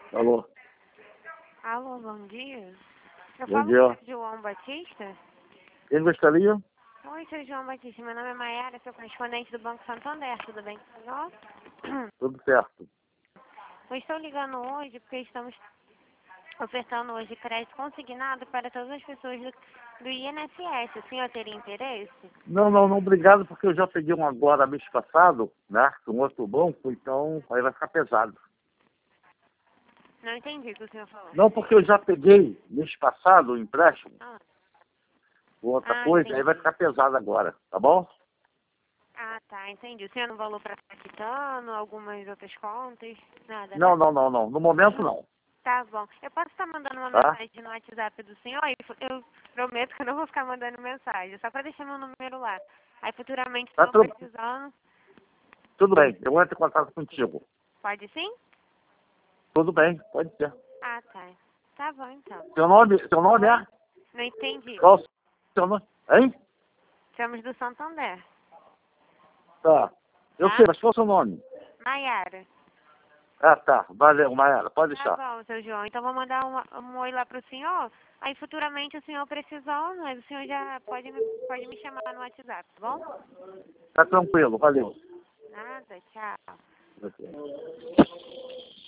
Alô? Alô, bom dia. Eu Bom falo dia. com o João Batista. Quem gostaria? Oi, seu João Batista. Meu nome é Maiara, sou correspondente do Banco Santander. Tudo bem com o senhor? Tudo certo. Eu estou ligando hoje porque estamos ofertando hoje crédito consignado para todas as pessoas do INSS. O senhor teria interesse? Não, não, não, obrigado, porque eu já peguei um agora mês passado, né, com outro banco, então aí vai ficar pesado. Não entendi o que o senhor falou. Não, porque eu já peguei mês passado o empréstimo, Ah, com outra coisa, aí vai entendi. ficar pesado agora, tá bom? Ah, tá, entendi. O senhor não falou para estar quitando algumas outras contas? Nada, Não, né? não, não, não, no momento não, Tá bom. Eu posso estar mandando uma tá? mensagem no WhatsApp do senhor? E eu prometo que eu não vou ficar mandando mensagem, só para deixar meu número lá. Aí futuramente, se Tá eu precisando, tudo bem, eu vou entrar em contato contigo. pode sim? Tudo bem, pode ser. Ah, tá. Tá bom, então. Seu nome Oi? é? Não entendi. Qual o seu nome? Hein? Somos do Santander, Tá. Eu tá? sei, mas qual o seu nome? Maiara. Ah, tá, valeu, Maera, pode Tá deixar. bom, seu João. Então vou mandar um oi lá pro senhor. Aí futuramente o senhor precisando, aí o senhor já pode me chamar no WhatsApp, tá bom? Tá tranquilo, valeu. Nada, tchau. Ok.